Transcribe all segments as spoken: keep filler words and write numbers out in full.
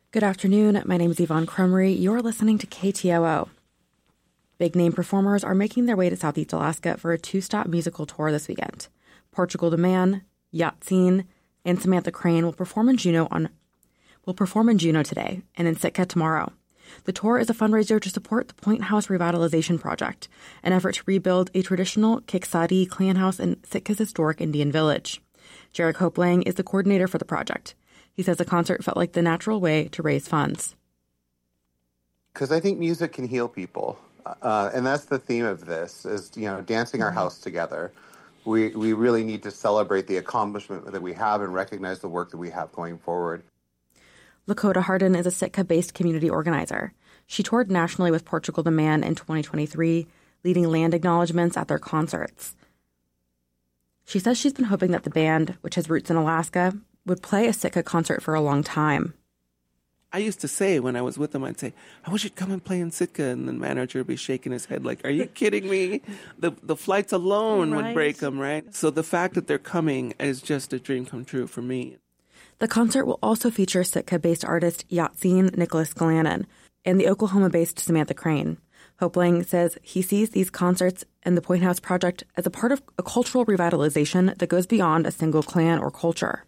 Good afternoon. My name is Yvonne Cromery. You're listening to K T O O. Big-name performers are making their way to Southeast Alaska for a two-stop musical tour this weekend. Portugal the Man, Yatsen, and Samantha Crane will perform in Juneau on will perform in Juneau today and in Sitka tomorrow. The tour is a fundraiser to support the Point House Revitalization Project, an effort to rebuild a traditional Kiksadi clan house in Sitka's historic Indian village. Jarek Hopelang is the coordinator for the project. He says the concert felt like the natural way to raise funds. Because I think music can heal people. Uh, and that's the theme of this, is, you know, dancing our house together. We we really need to celebrate the accomplishment that we have and recognize the work that we have going forward. Lakota Hardin is a Sitka-based community organizer. She toured nationally with Portugal the Man in twenty twenty-three, leading land acknowledgments at their concerts. She says she's been hoping that the band, which has roots in Alaska, would play a Sitka concert for a long time. I used to say when I was with them, I'd say, I wish you'd come and play in Sitka. And the manager would be shaking his head like, are you kidding me? The the flights alone right. would break them, right? So the fact that they're coming is just a dream come true for me. The concert will also feature Sitka-based artist Yatsen Nicholas Glannon and the Oklahoma-based Samantha Crane. Hopelang says he sees these concerts and the Point House Project as a part of a cultural revitalization that goes beyond a single clan or culture.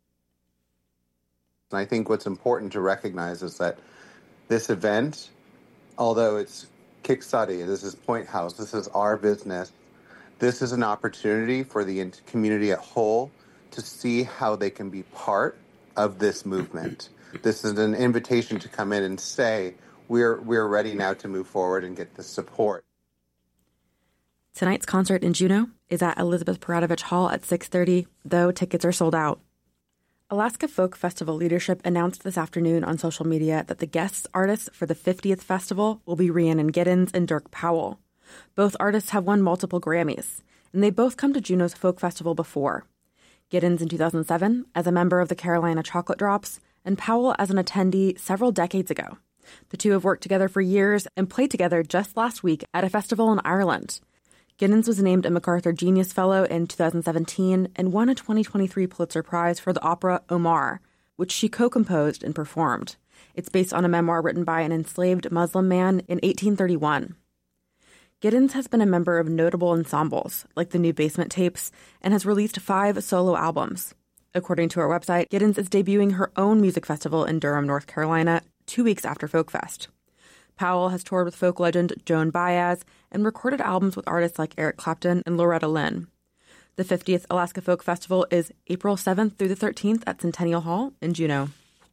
And I think what's important to recognize is that this event, although it's Kiksadi, this is Point House, this is our business, this is an opportunity for the community at whole to see how they can be part of this movement. This is an invitation to come in and say, we're we're ready now to move forward and get the support. Tonight's concert in Juneau is at Elizabeth Paradovich Hall at six thirty, though tickets are sold out. Alaska Folk Festival leadership announced this afternoon on social media that the guest artists for the fiftieth festival will be Rhiannon Giddens and Dirk Powell. Both artists have won multiple Grammys, and they both come to Juneau's Folk Festival before. Giddens in two thousand seven as a member of the Carolina Chocolate Drops, and Powell as an attendee several decades ago. The two have worked together for years and played together just last week at a festival in Ireland. Giddens was named a MacArthur Genius Fellow in two thousand seventeen and won a twenty twenty-three Pulitzer Prize for the opera Omar, which she co-composed and performed. It's based on a memoir written by an enslaved Muslim man in eighteen thirty-one. Giddens has been a member of notable ensembles, like the New Basement Tapes, and has released five solo albums. According to her website, Giddens is debuting her own music festival in Durham, North Carolina, two weeks after Folk Fest. Powell has toured with folk legend Joan Baez and recorded albums with artists like Eric Clapton and Loretta Lynn. The fiftieth Alaska Folk Festival is April seventh through the thirteenth at Centennial Hall in Juneau.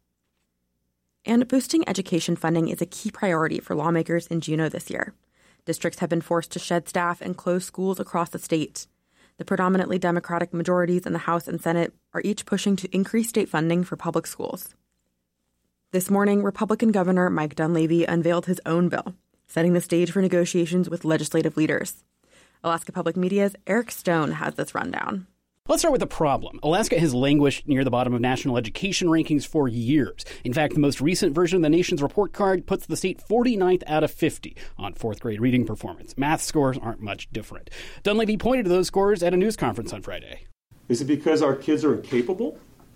And boosting education funding is a key priority for lawmakers in Juneau this year. Districts have been forced to shed staff and close schools across the state. The predominantly Democratic majorities in the House and Senate are each pushing to increase state funding for public schools. This morning, Republican Governor Mike Dunleavy unveiled his own bill, setting the stage for negotiations with legislative leaders. Alaska Public Media's Eric Stone has this rundown. Let's start with the problem. Alaska has languished near the bottom of national education rankings for years. In fact, the most recent version of the nation's report card puts the state forty-ninth out of fifty on fourth grade reading performance. Math scores aren't much different. Dunleavy pointed to those scores at a news conference on Friday. Is it because our kids are incapable?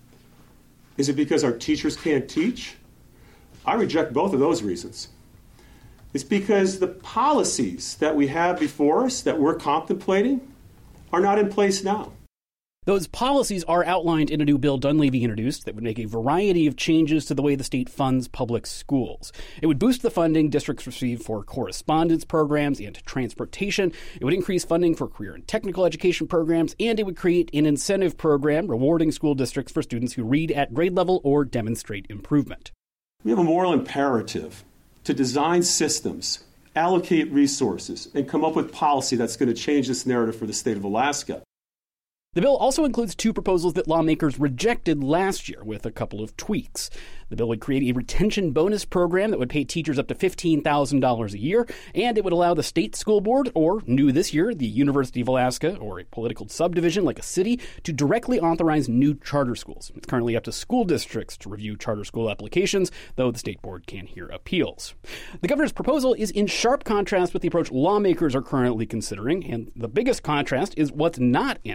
Is it because our teachers can't teach? I reject both of those reasons. It's because the policies that we have before us that we're contemplating are not in place now. Those policies are outlined in a new bill Dunleavy introduced that would make a variety of changes to the way the state funds public schools. It would boost the funding districts receive for correspondence programs and transportation. It would increase funding for career and technical education programs, and it would create an incentive program rewarding school districts for students who read at grade level or demonstrate improvement. We have a moral imperative to design systems, allocate resources, and come up with policy that's going to change this narrative for the state of Alaska. The bill also includes two proposals that lawmakers rejected last year with a couple of tweaks. The bill would create a retention bonus program that would pay teachers up to fifteen thousand dollars a year, and it would allow the state school board, or new this year, the University of Alaska, or a political subdivision like a city, to directly authorize new charter schools. It's currently up to school districts to review charter school applications, though the state board can hear appeals. The governor's proposal is in sharp contrast with the approach lawmakers are currently considering, and the biggest contrast is what's not in it.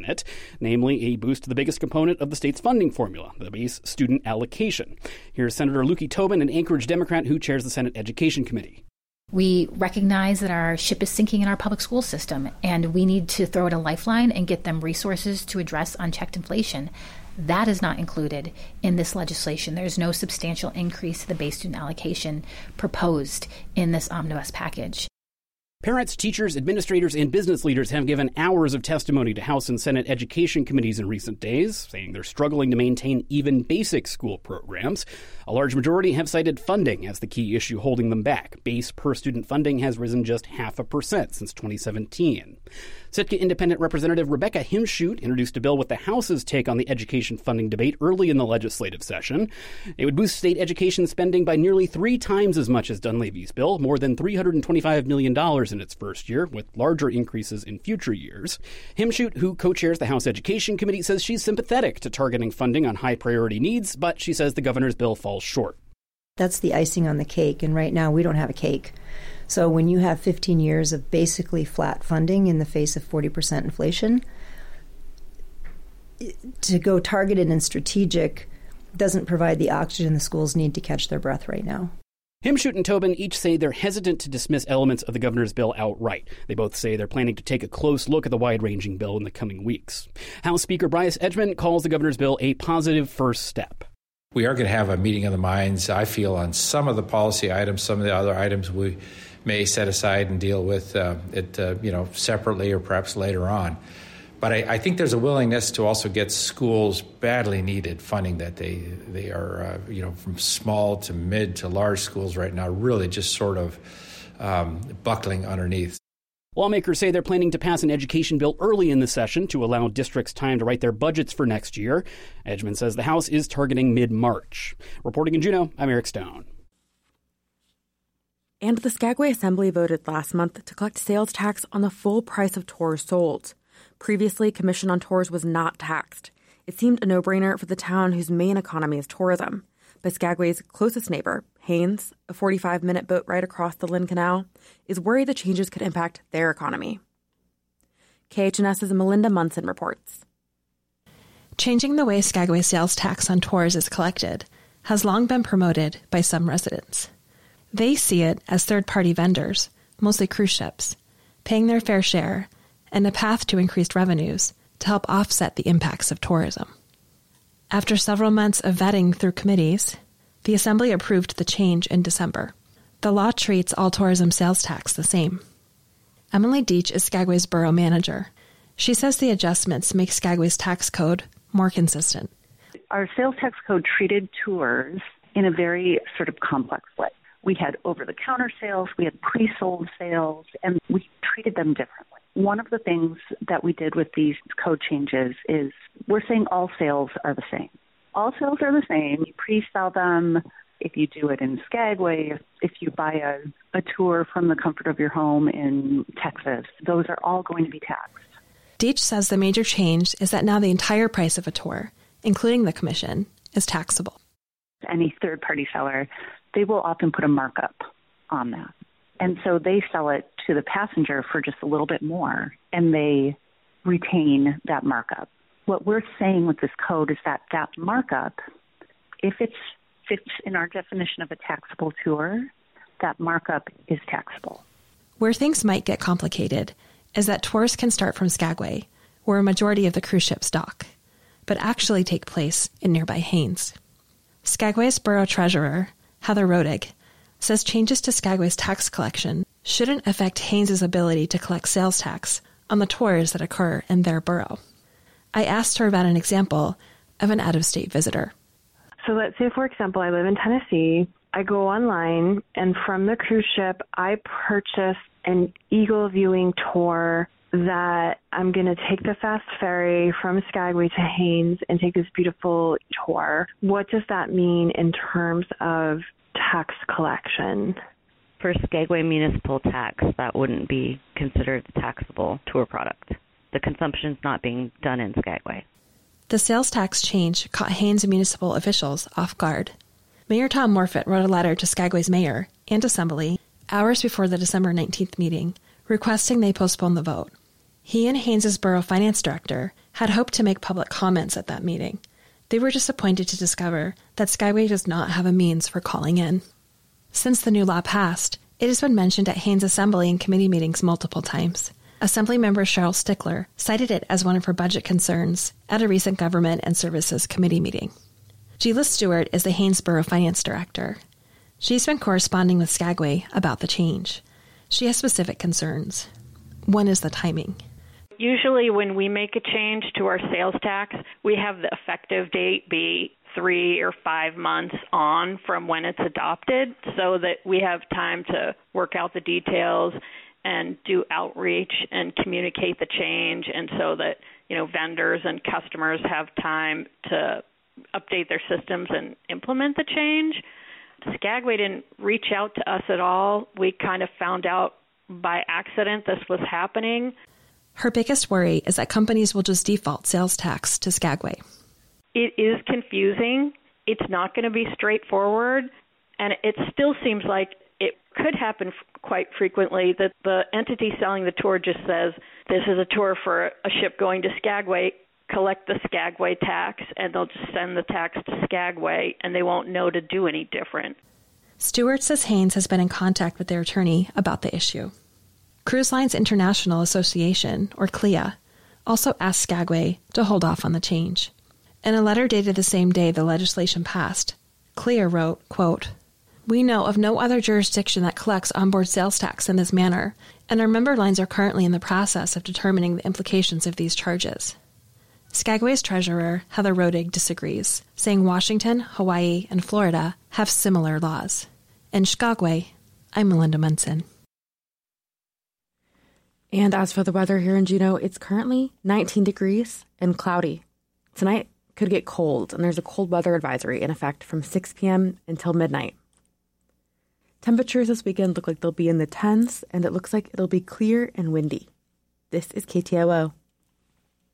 namely a boost to the biggest component of the state's funding formula, the base student allocation. Here's Senator Lukie Tobin, an Anchorage Democrat who chairs the Senate Education Committee. We recognize that our ship is sinking in our public school system, and we need to throw it a lifeline and get them resources to address unchecked inflation. That is not included in this legislation. There's no substantial increase to the base student allocation proposed in this omnibus package. Parents, teachers, administrators, and business leaders have given hours of testimony to House and Senate education committees in recent days, saying they're struggling to maintain even basic school programs. A large majority have cited funding as the key issue holding them back. Base per-student funding has risen just half a percent since twenty seventeen. Sitka Independent Representative Rebecca Himschoot introduced a bill with the House's take on the education funding debate early in the legislative session. It would boost state education spending by nearly three times as much as Dunleavy's bill, more than three hundred twenty-five million dollars in its first year, with larger increases in future years. Himschoot, who co-chairs the House Education Committee, says she's sympathetic to targeting funding on high-priority needs, but she says the governor's bill falls short. That's the icing on the cake, and right now we don't have a cake. So when you have fifteen years of basically flat funding in the face of forty percent inflation, to go targeted and strategic doesn't provide the oxygen the schools need to catch their breath right now. Himschoot and Tobin each say they're hesitant to dismiss elements of the governor's bill outright. They both say they're planning to take a close look at the wide-ranging bill in the coming weeks. House Speaker Bryce Edgmon calls the governor's bill a positive first step. We are going to have a meeting of the minds, I feel, on some of the policy items. Some of the other items we may set aside and deal with uh, it, uh, you know, separately or perhaps later on. But I, I think there's a willingness to also get schools badly needed funding that they they are, uh, you know, from small to mid to large schools right now, really just sort of um, buckling underneath. Lawmakers say they're planning to pass an education bill early in the session to allow districts time to write their budgets for next year. Edgmon says the House is targeting mid-March. Reporting in Juneau, I'm Eric Stone. And the Skagway Assembly voted last month to collect sales tax on the full price of tours sold. Previously, commission on tours was not taxed. It seemed a no-brainer for the town whose main economy is tourism. But Skagway's closest neighbor, Haines, a forty-five minute boat ride across the Lynn Canal, is worried the changes could impact their economy. KHNS's Melinda Munson reports. Changing the way Skagway sales tax on tours is collected has long been promoted by some residents. They see it as third-party vendors, mostly cruise ships, paying their fair share and a path to increased revenues to help offset the impacts of tourism. After several months of vetting through committees, the Assembly approved the change in December. The law treats all tourism sales tax the same. Emily Deach is Skagway's borough manager. She says the adjustments make Skagway's tax code more consistent. Our sales tax code treated tours in a very sort of complex way. We had over-the-counter sales, we had pre-sold sales, and we treated them differently. One of the things that we did with these code changes is we're saying all sales are the same. All sales are the same. You pre-sell them if you do it in Skagway, if, if you buy a, a tour from the comfort of your home in Texas. Those are all going to be taxed. Deach says the major change is that now the entire price of a tour, including the commission, is taxable. Any third-party seller, they will often put a markup on that. And so they sell it to the passenger for just a little bit more, and they retain that markup. What we're saying with this code is that that markup, if it fits in our definition of a taxable tour, that markup is taxable. Where things might get complicated is that tours can start from Skagway, where a majority of the cruise ships dock, but actually take place in nearby Haines. Skagway's borough treasurer, Heather Rodig, says changes to Skagway's tax collection shouldn't affect Haines' ability to collect sales tax on the tours that occur in their borough. I asked her about an example of an out-of-state visitor. So let's say, for example, I live in Tennessee. I go online, and from the cruise ship, I purchase an eagle viewing tour that I'm going to take the fast ferry from Skagway to Haines and take this beautiful tour. What does that mean in terms of tax collection? For Skagway municipal tax, that wouldn't be considered a taxable tour product. The consumption's not being done in Skagway. The sales tax change caught Haines municipal officials off guard. Mayor Tom Morfitt wrote a letter to Skagway's mayor and assembly hours before the December nineteenth meeting, requesting they postpone the vote. He and Haynes's borough finance director had hoped to make public comments at that meeting. They were disappointed to discover that Skyway does not have a means for calling in. Since the new law passed, it has been mentioned at Haynes Assembly and committee meetings multiple times. Assemblymember Cheryl Stickler cited it as one of her budget concerns at a recent Government and Services Committee meeting. Gila Stewart is the Haynes Borough Finance Director. She's been corresponding with Skagway about the change. She has specific concerns. One is the timing. Usually when we make a change to our sales tax, we have the effective date be three or five months on from when it's adopted so that we have time to work out the details and do outreach and communicate the change, and so that, you know, vendors and customers have time to update their systems and implement the change. Skagway didn't reach out to us at all. We kind of found out by accident this was happening. Her biggest worry is that companies will just default sales tax to Skagway. It is confusing. It's not going to be straightforward, and it still seems like it could happen quite frequently that the entity selling the tour just says, this is a tour for a ship going to Skagway, collect the Skagway tax, and they'll just send the tax to Skagway, and they won't know to do any different. Stewart says Haynes has been in contact with their attorney about the issue. Cruise Lines International Association, or C L I A, also asked Skagway to hold off on the change. In a letter dated the same day the legislation passed, C L I A wrote, quote, "We know of no other jurisdiction that collects onboard sales tax in this manner, and our member lines are currently in the process of determining the implications of these charges." Skagway's treasurer, Heather Rodig, disagrees, saying Washington, Hawaii, and Florida have similar laws. In Skagway, I'm Melinda Munson. And as for the weather here in Juneau, it's currently nineteen degrees and cloudy. Tonight could get cold, and there's a cold weather advisory in effect from six p.m. until midnight. Temperatures this weekend look like they'll be in the tens, and it looks like it'll be clear and windy. This is K T O O.